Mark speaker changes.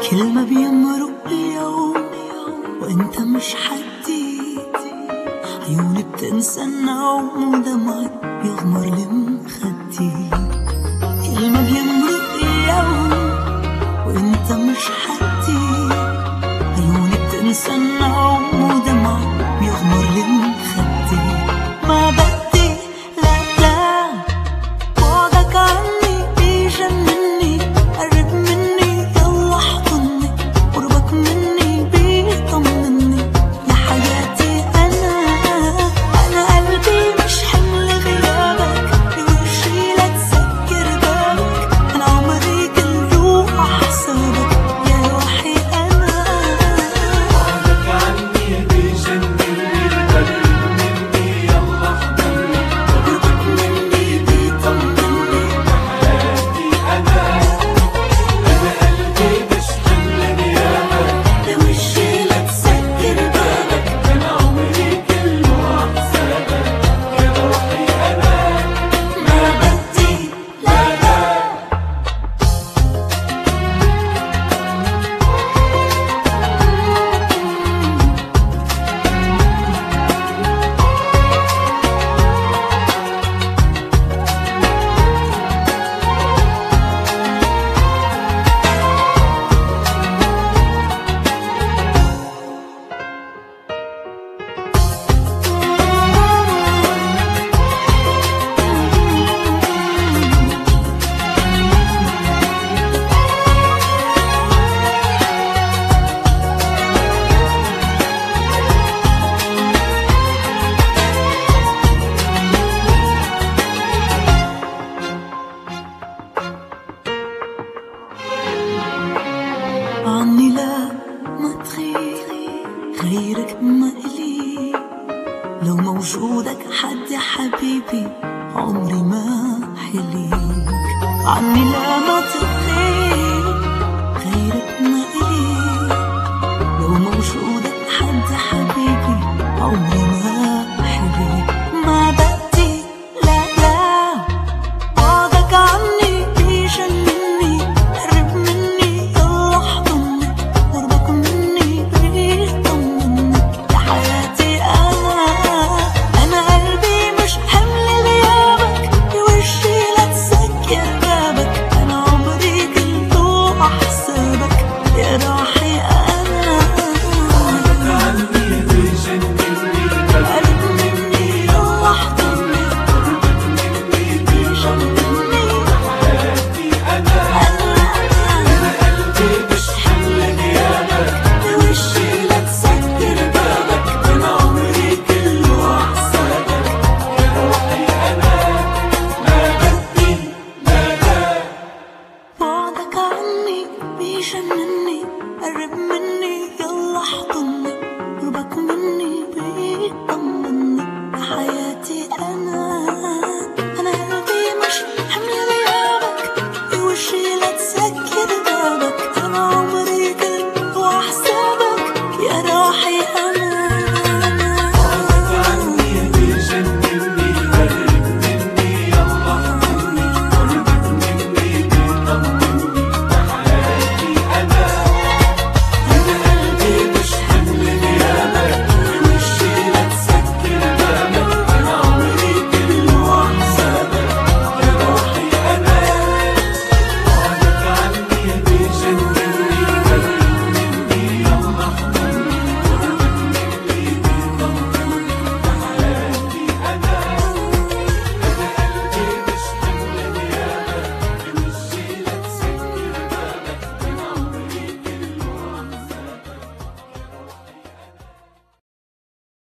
Speaker 1: كل ما بيمرق اليوم وانت مش حدي، عيوني بتنسى النوم ودمعي بيغمر لمخدي. كل ما بيمرق اليوم وانت مش حدي، عيوني بتنسى النوم ودمعي بيغمر لمخدي. ما بدي لا لا بعدك عني بيجنني، قرب مني يلا احضني، قربك مني بيطمني. يا حياتي أنا قلبي مش حمل غيابك، بوشي لا تسكر بابك، أنا عمري كله أحسابك يا روحي أنا.
Speaker 2: بعدك عني بيجنني، قرب مني يلا احضني،
Speaker 1: قربك مني بيطمني.
Speaker 2: يا حياتي أنا قلبي مش حمل غيابك،
Speaker 1: بوشي لا تسكر بابك،
Speaker 2: أنا عمري كله أحسابك يا روحي أنا.
Speaker 1: ما بدي لا لا. عني لا ما تغير، غيرك ما إلي، لو موجودك حد يا حبيبي عمري ما حليك. عني لا ما تغير، غيرك ما إلي، لو موجودك حد يا حبيبي عمري ما حليك. ما بدي لا لا بعدك عني بيجنني، قرب مني يلا احضني، قربك مني بيطمني. يا حياتي أنا قلبي مش حمل غيابك، بوشي لا تسكر بابك، أنا عمري كله أحسابك يا روحي أنا.
Speaker 2: بعدك عني بيجنني،
Speaker 1: قرب مني يلا احضني،
Speaker 2: قربك مني بيطمني. حياتي أنا قلبي مش حمل غيابك،
Speaker 1: بوشي لا تسكر بابك،
Speaker 2: أنا عمري كله أحسابك يا روحي أنا. ما بدي لا لا.
Speaker 1: بعدك عني بيجنني، قرب مني يلا احضني،